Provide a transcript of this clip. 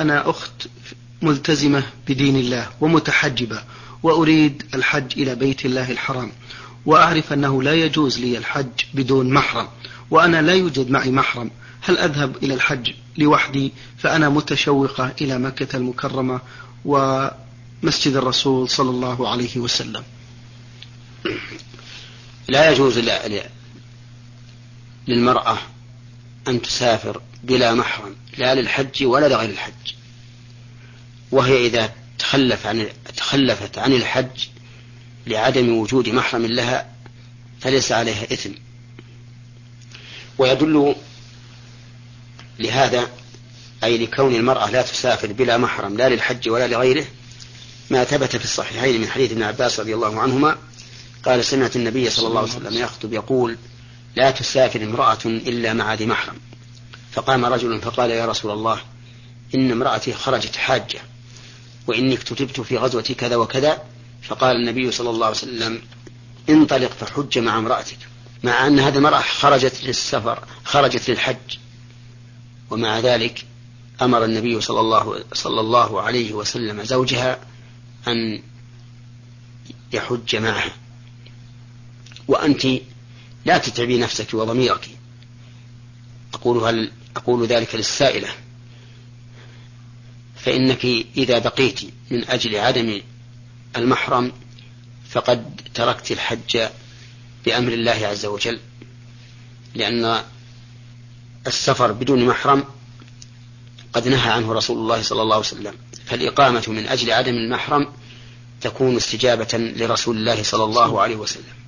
أنا أخت ملتزمة بدين الله ومتحجبة، وأريد الحج إلى بيت الله الحرام، وأعرف أنه لا يجوز لي الحج بدون محرم، وأنا لا يوجد معي محرم، هل أذهب إلى الحج لوحدي؟ فأنا متشوقة إلى مكة المكرمة ومسجد الرسول صلى الله عليه وسلم. لا يجوز للمرأة أن تسافر بلا محرم لا للحج ولا لغير الحج، وهي إذا تخلفت عن الحج لعدم وجود محرم لها فليس عليها إثم. ويدل لهذا أي لكون المرأة لا تسافر بلا محرم لا للحج ولا لغيره ما ثبت في الصحيحين من حديث ابن عباس رضي الله عنهما قال سمعت النبي صلى الله عليه وسلم يخطب يقول لا تسافر امرأة إلا مع ذي محرم. فقام رجل فقال يا رسول الله إن امرأتي خرجت حاجة وإني اكتتبت في غزوة كذا وكذا. فقال النبي صلى الله عليه وسلم انطلق فحج مع امرأتك، مع أن هذه المرأة خرجت للسفر خرجت للحج، ومع ذلك أمر النبي صلى الله عليه وسلم زوجها أن يحج معها. وأنت لا تتعبي نفسك وضميرك. أقول ذلك للسائلة، فإنك إذا بقيت من أجل عدم المحرم فقد تركت الحج بأمر الله عز وجل، لأن السفر بدون محرم قد نهى عنه رسول الله صلى الله عليه وسلم، فالإقامة من أجل عدم المحرم تكون استجابة لرسول الله صلى الله عليه وسلم.